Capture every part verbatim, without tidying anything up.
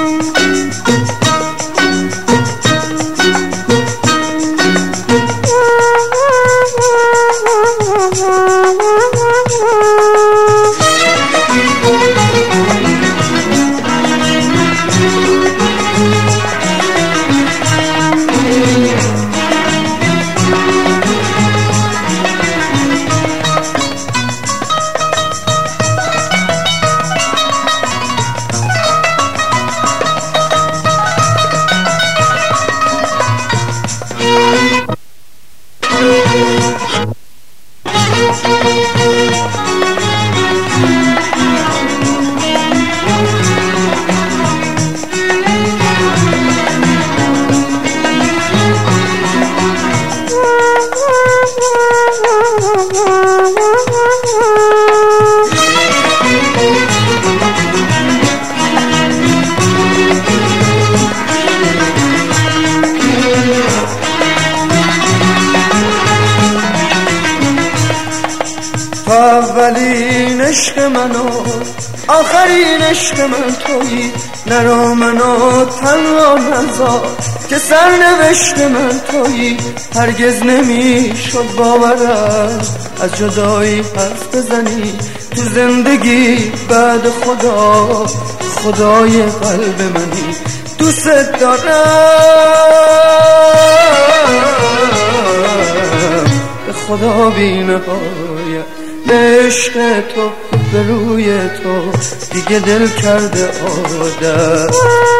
اولین عشق من و آخرین عشق من تویی، نرا منو تنها نذار که سرنوشت من تویی. هرگز نمیشد باورم از جدایی حرف بزنی تو زندگی بعد خدا، خدای قلب منی. دوست دارم به خدا بی نهایت، عشق تو به روی تو دیگه دل کرده عادت.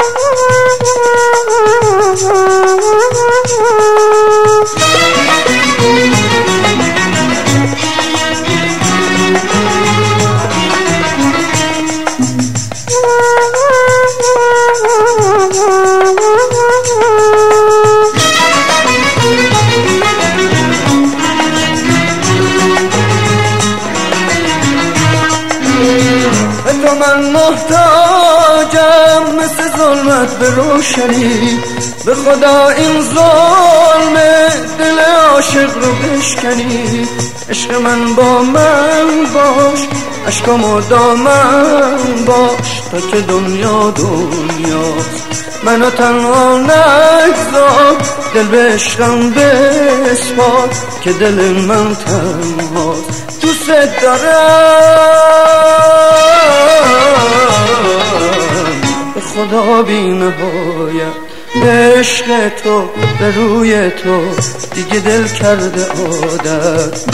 تو من محتاجم مثل ظلمت به روشنی، به خدا این ظلم دل عاشق رو بشکنی. عشق من با من باش، عشقم دامن باش تا که دنیا دنیاست. منو تنها نگذار، دل به عشقم بسپار که دل من تنهاست. دوست دارم به خدا بی نهایت، عشق تو به روی تو دیگه دل کرده عادت.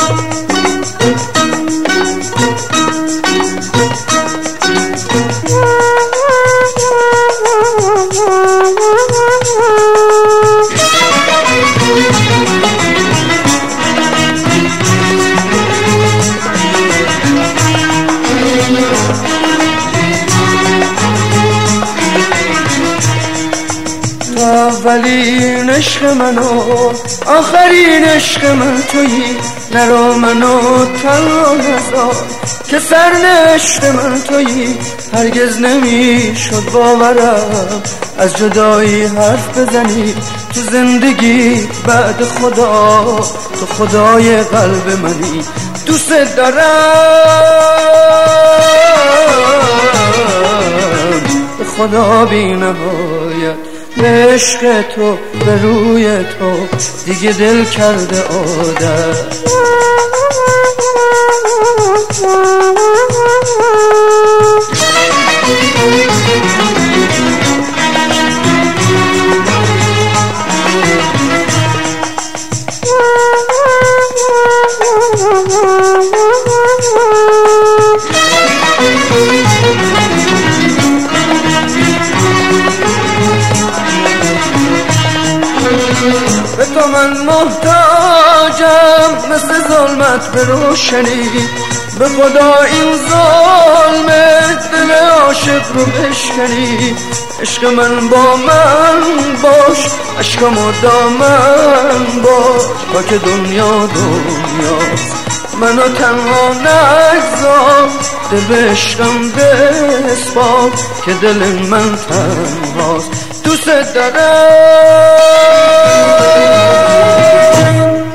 اولین عشق من و آخرین عشق من تویی، نرا منو تنها نذار که سرنوشت من تویی. هرگز نمیشد باورم از جدایی حرف بزنی تو زندگی بعد خدا، تو خدای قلب منی. دوست دارم به خدا بی نهایت، عشق تو به روی تو دیگه دل کرده عادت. به تو من محتاجم مثل ظلمت به روشنی، به خدا این ظلم دل عاشق رو بشکنی. عشق من با من باش، عشقم و دامن باش تا که دنیا دنیاست. منو تنها نگذار، دل به عشقم بسپار که دل من تنهاست. دوست دارم